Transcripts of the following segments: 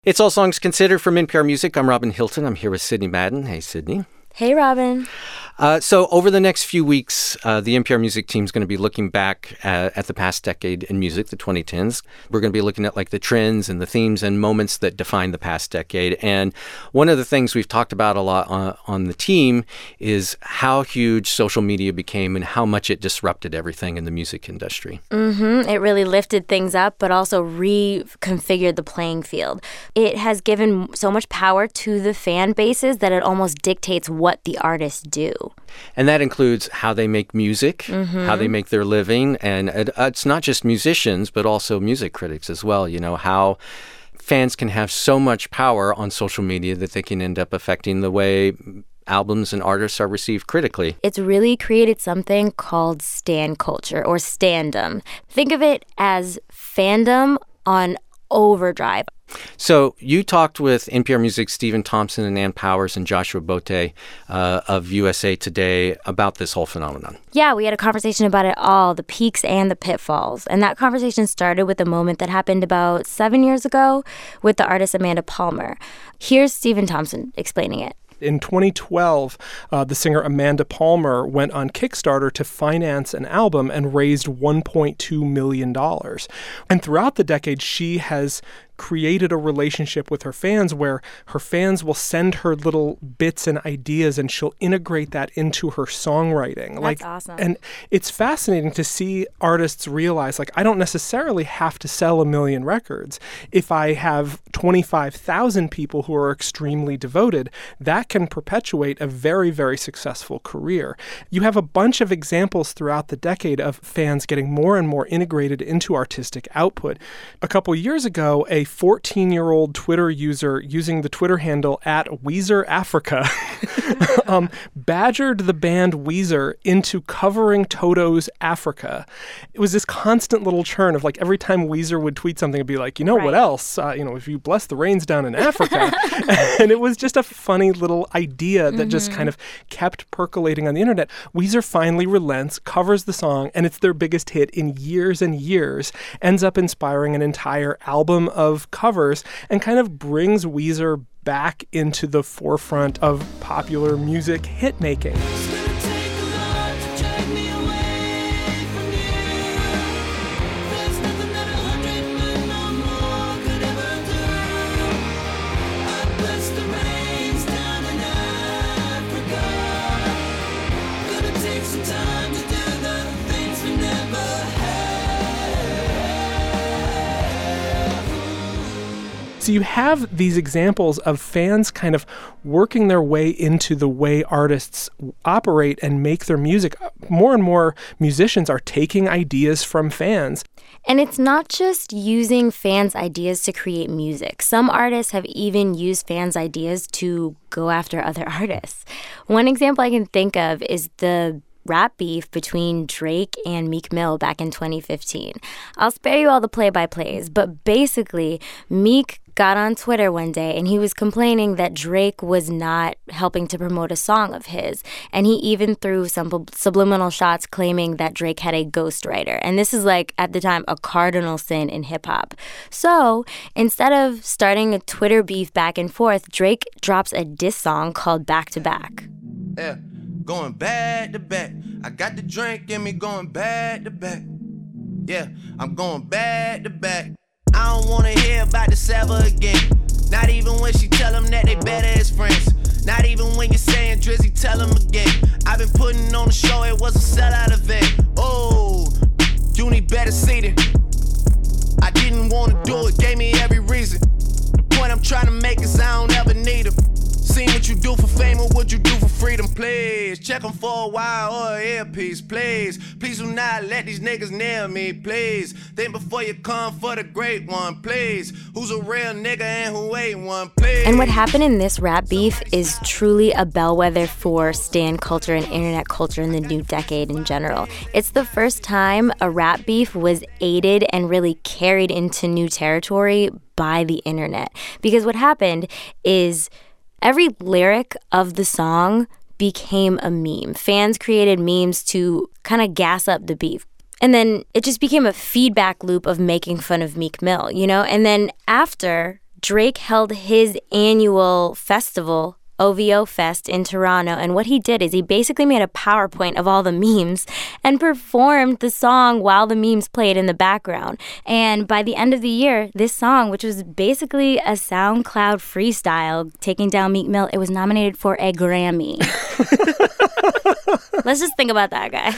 It's All Songs Considered from NPR Music. I'm Robin Hilton. I'm here with Sydney Madden. Hey, Sydney. Hey, Robin. So over the next few weeks, the NPR Music team is going to be looking back at the past decade in music, the 2010s. We're going to be looking at the trends and the themes and moments that define the past decade. And one of the things we've talked about a lot on the team is how huge social media became and how much it disrupted everything in the music industry. It really lifted things up, but also reconfigured the playing field. It has given so much power to the fan bases that it almost dictates what the artists do. And that includes how they make music, how they make their living. And it's not just musicians, but also music critics as well. You know, how fans can have so much power on social media that they can end up affecting the way albums and artists are received critically. It's really created something called stan culture or standom. Think of it as fandom on overdrive. So you talked with NPR Music's Stephen Thompson and Ann Powers and Joshua Botte of USA Today about this whole phenomenon. Yeah, we had a conversation about it all, the peaks and the pitfalls. And that conversation started with a moment that happened about 7 years ago with the artist Amanda Palmer. Here's Stephen Thompson explaining it. In 2012, the singer Amanda Palmer went on Kickstarter to finance an album and raised $1.2 million. And throughout the decade, she has created a relationship with her fans where her fans will send her little bits and ideas and she'll integrate that into her songwriting. That's awesome. And it's fascinating to see artists realize, I don't necessarily have to sell 1 million records. If I have 25,000 people who are extremely devoted, that can perpetuate a very, very successful career. You have a bunch of examples throughout the decade of fans getting more and more integrated into artistic output. A couple years ago, a 14-year-old Twitter user using the Twitter handle @WeezerAfrica badgered the band Weezer into covering Toto's Africa. It was this constant little churn of every time Weezer would tweet something, it'd be what else? If you bless the rains down in Africa. And it was just a funny little idea that just kind of kept percolating on the internet. Weezer finally relents, covers the song, and it's their biggest hit in years and years, ends up inspiring an entire album of covers and kind of brings Weezer back into the forefront of popular music hit making. So you have these examples of fans kind of working their way into the way artists operate and make their music. More and more musicians are taking ideas from fans. And it's not just using fans' ideas to create music. Some artists have even used fans' ideas to go after other artists. One example I can think of is the rap beef between Drake and Meek Mill back in 2015. I'll spare you all the play-by-plays, but basically, Meek got on Twitter one day and he was complaining that Drake was not helping to promote a song of his. And he even threw some subliminal shots claiming that Drake had a ghostwriter. And this is at the time, a cardinal sin in hip-hop. So instead of starting a Twitter beef back and forth, Drake drops a diss song called Back to Back. Yeah. Going back to back. I got the drink in me going back to back. Yeah, I'm going back to back. I don't wanna hear about this ever again. Not even when she tell them that they better as friends. Not even when you're saying Drizzy, tell them again. I've been putting on the show, it was a sellout event. Oh, you need better seating. I didn't wanna do it, gave me every reason. The point I'm trying to make is I don't ever need them. Seen what you do for fame or what you do for freedom, please. Check them for a while or an earpiece, please. Please do not let these niggas nail me, please. Think before you come for the great one, please. Who's a real nigga and who ain't one, please. And what happened in this rap beef is truly a bellwether for stan culture and internet culture in the new decade in general. It's the first time a rap beef was aided and really carried into new territory by the internet. Because what happened is every lyric of the song became a meme. Fans created memes to kind of gas up the beef. And then it just became a feedback loop of making fun of Meek Mill, And then after Drake held his annual festival, OVO Fest, in Toronto. And what he did is he basically made a PowerPoint of all the memes and performed the song while the memes played in the background. And by the end of the year, this song, which was basically a SoundCloud freestyle taking down Meek Mill, it was nominated for a Grammy. Let's just think about that, guy.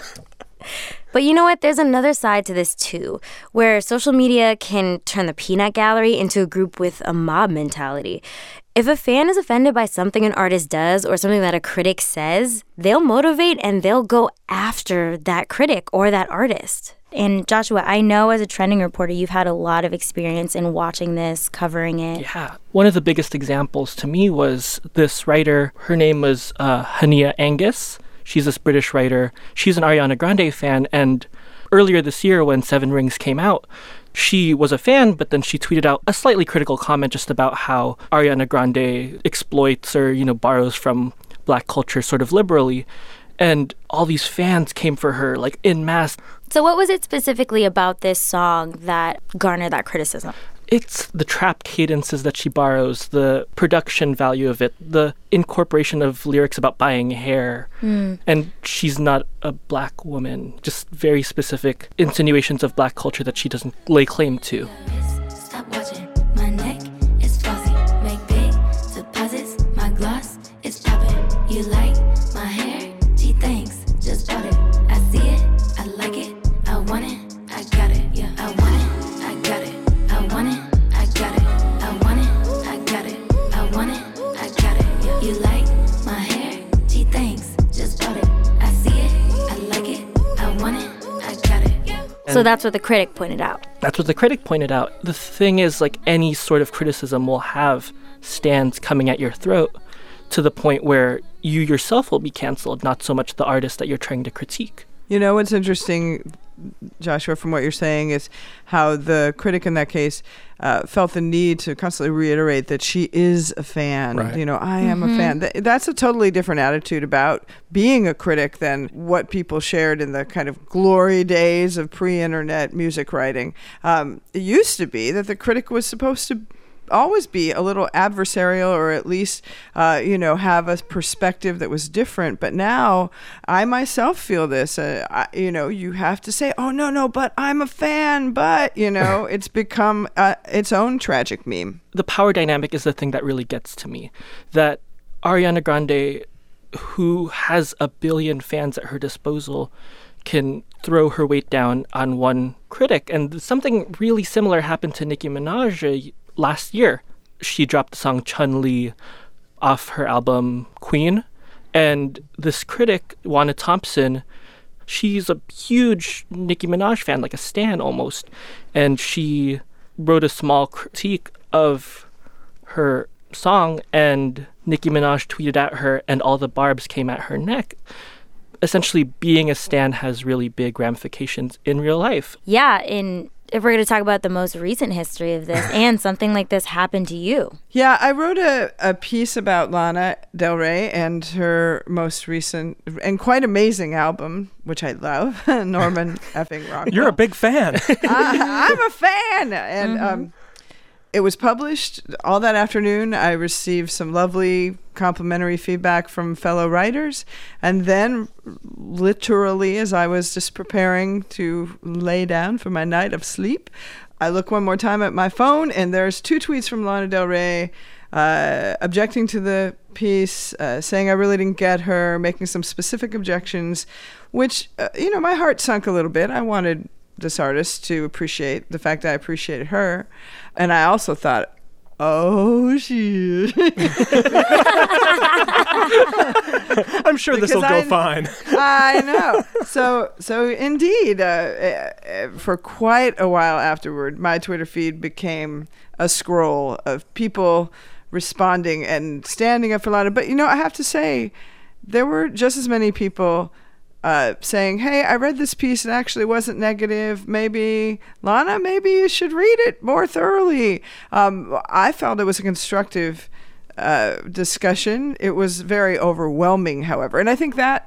But you know what? There's another side to this, too, where social media can turn the peanut gallery into a group with a mob mentality. If a fan is offended by something an artist does or something that a critic says, they'll motivate and they'll go after that critic or that artist. And Joshua, I know as a trending reporter, you've had a lot of experience in watching this, covering it. Yeah. One of the biggest examples to me was this writer. Her name was Hania Angus. She's this British writer. She's an Ariana Grande fan. And earlier this year when Seven Rings came out, she was a fan, but then she tweeted out a slightly critical comment just about how Ariana Grande exploits or, borrows from Black culture sort of liberally. And all these fans came for her, like, en masse. So what was it specifically about this song that garnered that criticism? It's the trap cadences that she borrows, the production value of it, the incorporation of lyrics about buying hair. And she's not a Black woman, just very specific insinuations of Black culture that she doesn't lay claim to. Stop watching, my neck is fuzzy. Make big deposits, my gloss is popping. You like my hair? Gee, thanks, just bought it. I see it, I like it, I want it, I got it. Yeah, I want it, I got it. I want it, I got it. I want it, I got it. I want it, I got it. Yeah. You like my hair? Gee, thanks, just bought it. I see it, I like it. I want it, I got it. Yeah. So that's what the critic pointed out. That's what the critic pointed out. The thing is, like, any sort of criticism will have stands coming at your throat to the point where you yourself will be canceled, not so much the artist that you're trying to critique. You know what's interesting, Joshua, from what you're saying is how the critic in that case felt the need to constantly reiterate that she is a fan. Right. I am a fan. That's a totally different attitude about being a critic than what people shared in the kind of glory days of pre-internet music writing. It used to be that the critic was supposed to always be a little adversarial, or at least have a perspective that was different. But now I myself feel this, you have to say, oh no, but I'm a fan, but it's become its own tragic meme. The power dynamic is the thing that really gets to me, that Ariana Grande, who has a billion fans at her disposal, can throw her weight down on one critic. And something really similar happened to Nicki Minaj last year. She dropped the song Chun-Li off her album Queen. And this critic, Wanda Thompson, she's a huge Nicki Minaj fan, like a stan almost. And she wrote a small critique of her song, and Nicki Minaj tweeted at her, and all the barbs came at her neck. Essentially, being a stan has really big ramifications in real life. Yeah, if we're going to talk about the most recent history of this, and something like this happened to you. Yeah, I wrote a piece about Lana Del Rey and her most recent and quite amazing album, which I love, Norman effing Rockwell. You're a big fan. I'm a fan. And it was published all that afternoon. I received some lovely complimentary feedback from fellow writers. And then, literally, as I was just preparing to lay down for my night of sleep, I look one more time at my phone, and there's 2 tweets from Lana Del Rey objecting to the piece, saying I really didn't get her, making some specific objections, which, my heart sunk a little bit. I wanted this artist to appreciate the fact that I appreciated her. And I also thought, oh, shit. I'm sure this will go fine. I know. So indeed, for quite a while afterward, my Twitter feed became a scroll of people responding and standing up for Lana. But, I have to say, there were just as many people saying, hey, I read this piece. It actually wasn't negative. Maybe, Lana, maybe you should read it more thoroughly. I felt it was a constructive discussion. It was very overwhelming, however. And I think that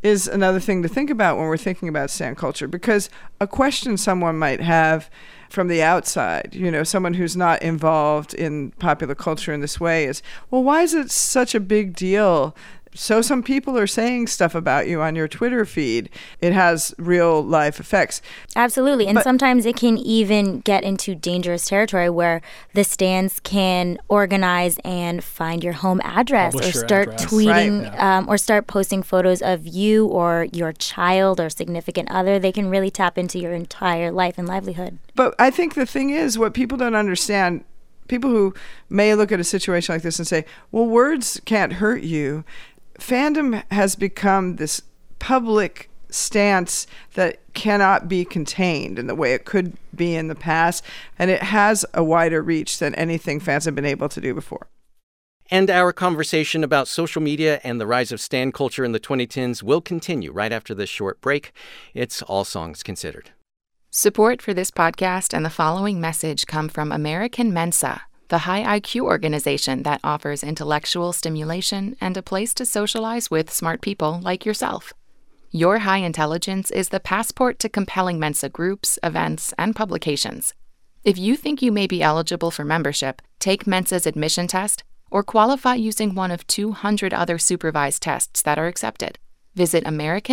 is another thing to think about when we're thinking about stan culture, because a question someone might have from the outside, someone who's not involved in popular culture in this way is, well, why is it such a big deal? So some people are saying stuff about you on your Twitter feed. It has real life effects. Absolutely. And sometimes it can even get into dangerous territory where the stans can organize and find your home address or start tweeting or start posting photos of you or your child or significant other. They can really tap into your entire life and livelihood. But I think the thing is, what people don't understand, people who may look at a situation like this and say, well, words can't hurt you. Fandom has become this public stance that cannot be contained in the way it could be in the past, and it has a wider reach than anything fans have been able to do before. And our conversation about social media and the rise of stan culture in the 2010s will continue right after this short break. It's All Songs Considered. Support for this podcast and the following message come from American Mensa, the high IQ organization that offers intellectual stimulation and a place to socialize with smart people like yourself. Your high intelligence is the passport to compelling Mensa groups, events, and publications. If you think you may be eligible for membership, take Mensa's admission test or qualify using one of 200 other supervised tests that are accepted. Visit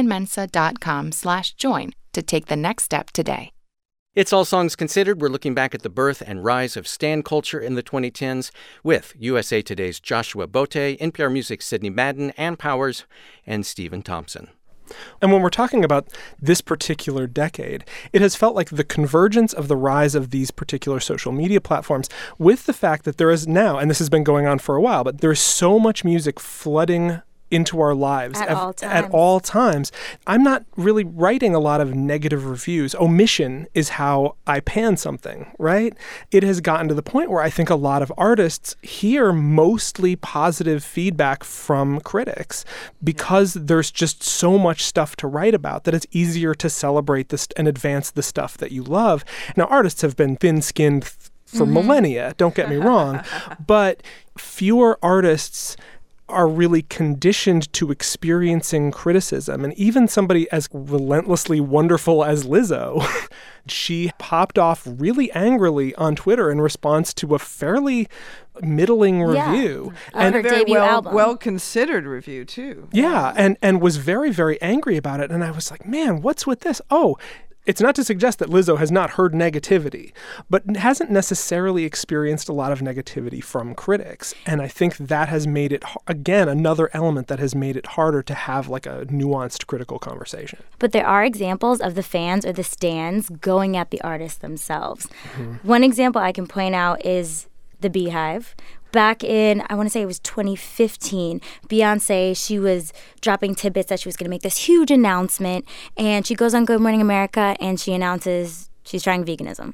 americanmensa.com/join to take the next step today. It's All Songs Considered. We're looking back at the birth and rise of stan culture in the 2010s with USA Today's Joshua Bote, NPR Music's Sydney Madden, Ann Powers, and Stephen Thompson. And when we're talking about this particular decade, it has felt like the convergence of the rise of these particular social media platforms with the fact that there is now, and this has been going on for a while, but there is so much music flooding into our lives at all times. I'm not really writing a lot of negative reviews. Omission is how I pan something, right? It has gotten to the point where I think a lot of artists hear mostly positive feedback from critics because there's just so much stuff to write about that it's easier to celebrate this and advance the stuff that you love. Now, artists have been thin-skinned for millennia, don't get me wrong, but fewer artists are really conditioned to experiencing criticism. And even somebody as relentlessly wonderful as Lizzo, she popped off really angrily on Twitter in response to a fairly middling review. And her a very debut album. well-considered review, too. Yeah, and was very, very angry about it. And I was like, man, what's with this? Oh, it's not to suggest that Lizzo has not heard negativity, but hasn't necessarily experienced a lot of negativity from critics. And I think that has made it, again, another element that has made it harder to have like a nuanced critical conversation. But there are examples of the fans or the stans going at the artists themselves. One example I can point out is the Beehive. Back in, I want to say it was 2015, Beyonce, she was dropping tidbits that she was going to make this huge announcement, and she goes on Good Morning America and she announces she's trying veganism.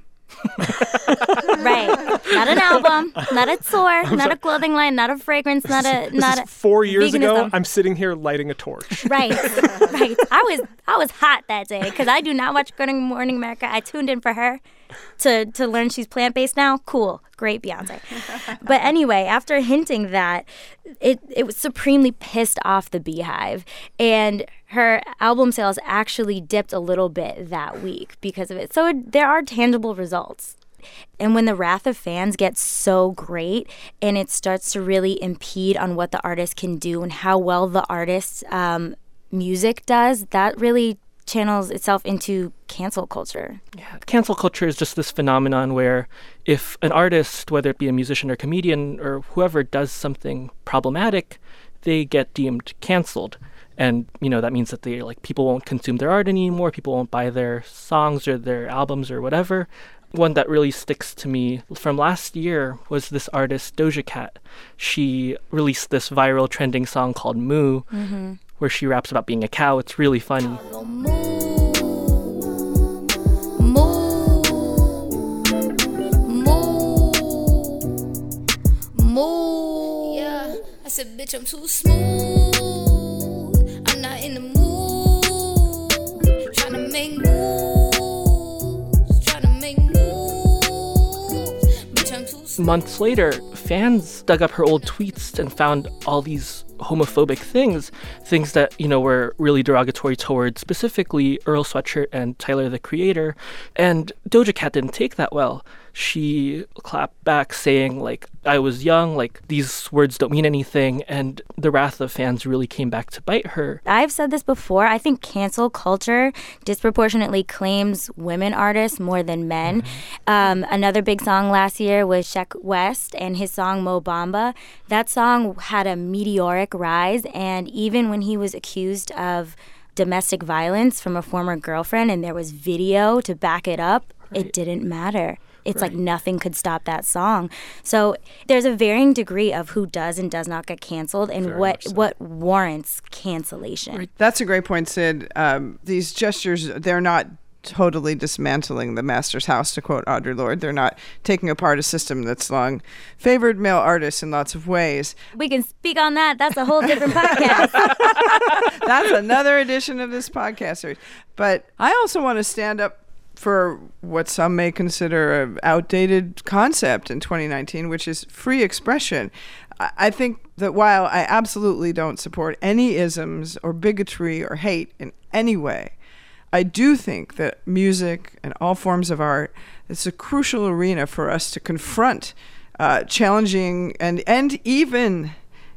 Right. Not an album, not a tour, not a clothing line, not a fragrance, not a 4 years veganism. ago, I'm sitting here lighting a torch. Right. I was hot that day because I do not watch Good Morning America. I tuned in for her to learn she's plant-based now. Cool. Great, Beyonce. But anyway, after hinting that, it was supremely pissed off the Beehive. And her album sales actually dipped a little bit that week because of it. So there are tangible results. And when the wrath of fans gets so great and it starts to really impede on what the artist can do and how well the artist's music does, that really channels itself into cancel culture. Yeah, cancel culture is just this phenomenon where if an artist, whether it be a musician or comedian or whoever, does something problematic, they get deemed canceled. And, that means that people won't consume their art anymore, people won't buy their songs or their albums or whatever. One that really sticks to me from last year was this artist, Doja Cat. She released this viral trending song called Moo, where she raps about being a cow. It's really funny. Yeah, I said, bitch, I'm too smooth. I'm not in the mood. Tryna make moves. Bitch, I'm too smooth. Months later, fans dug up her old tweets and found all these homophobic things that, were really derogatory towards specifically Earl Sweatshirt and Tyler, the Creator. And Doja Cat didn't take that well. She clapped back saying, like, I was young, like, these words don't mean anything, and the wrath of fans really came back to bite her. I've said this before. I think cancel culture disproportionately claims women artists more than men. Another big song last year was Sheck West and his song Mo Bamba. That song had a meteoric rise, and even when he was accused of domestic violence from a former girlfriend and there was video to back it up, it didn't matter. It's like nothing could stop that song. So there's a varying degree of who does and does not get canceled and what warrants cancellation. Right. That's a great point, Sid. These gestures, they're not totally dismantling the master's house, to quote Audre Lorde. They're not taking apart a system that's long favored male artists in lots of ways. We can speak on that. That's a whole different podcast. That's another edition of this podcast series. But I also want to stand up for what some may consider an outdated concept in 2019, which is free expression. I think that while I absolutely don't support any isms or bigotry or hate in any way, I do think that music and all forms of art is a crucial arena for us to confront challenging and even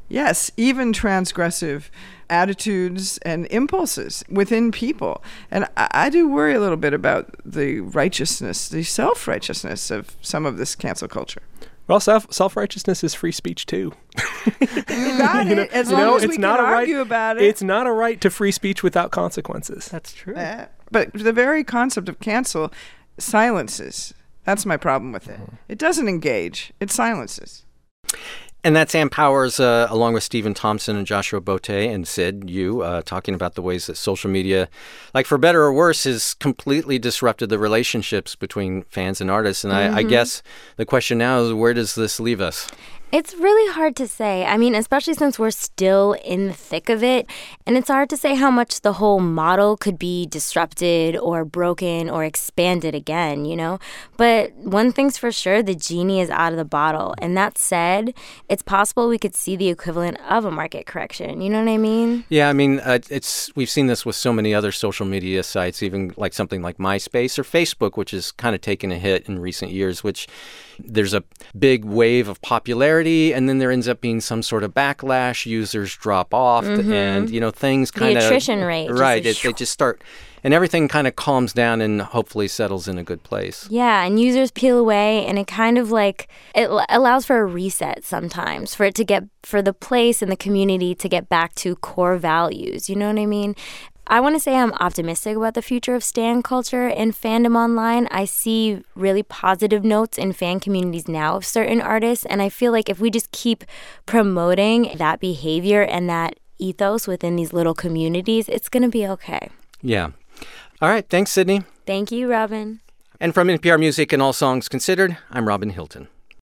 transgressive attitudes and impulses within people. And I do worry a little bit about the self-righteousness of some of this cancel culture. Well, self-righteousness is free speech too. You got it. As long as we can argue about it. It's not a right to free speech without consequences. That's true. But the very concept of cancel silences. That's my problem with it. It doesn't engage. It silences. And that's Sam Powers, along with Stephen Thompson and Joshua Bote and Sid, talking about the ways that social media, like for better or worse, has completely disrupted the relationships between fans and artists. And I guess the question now is, where does this leave us? It's really hard to say. I mean, especially since we're still in the thick of it. And it's hard to say how much the whole model could be disrupted or broken or expanded again, But one thing's for sure, the genie is out of the bottle. And that said, it's possible we could see the equivalent of a market correction. You know what I mean? Yeah, I mean, we've seen this with so many other social media sites, even like something like MySpace or Facebook, which has kind of taken a hit in recent years, which there's a big wave of popularity, and then there ends up being some sort of backlash. Users drop off, and things kind of the attrition rate, right? They just start, and everything kind of calms down and hopefully settles in a good place. Yeah, and users peel away, and it kind of like it allows for a reset sometimes, for the place and the community to get back to core values. You know what I mean? I want to say I'm optimistic about the future of stan culture and fandom online. I see really positive notes in fan communities now of certain artists, and I feel like if we just keep promoting that behavior and that ethos within these little communities, it's going to be okay. Yeah. All right. Thanks, Sydney. Thank you, Robin. And from NPR Music and All Songs Considered, I'm Robin Hilton.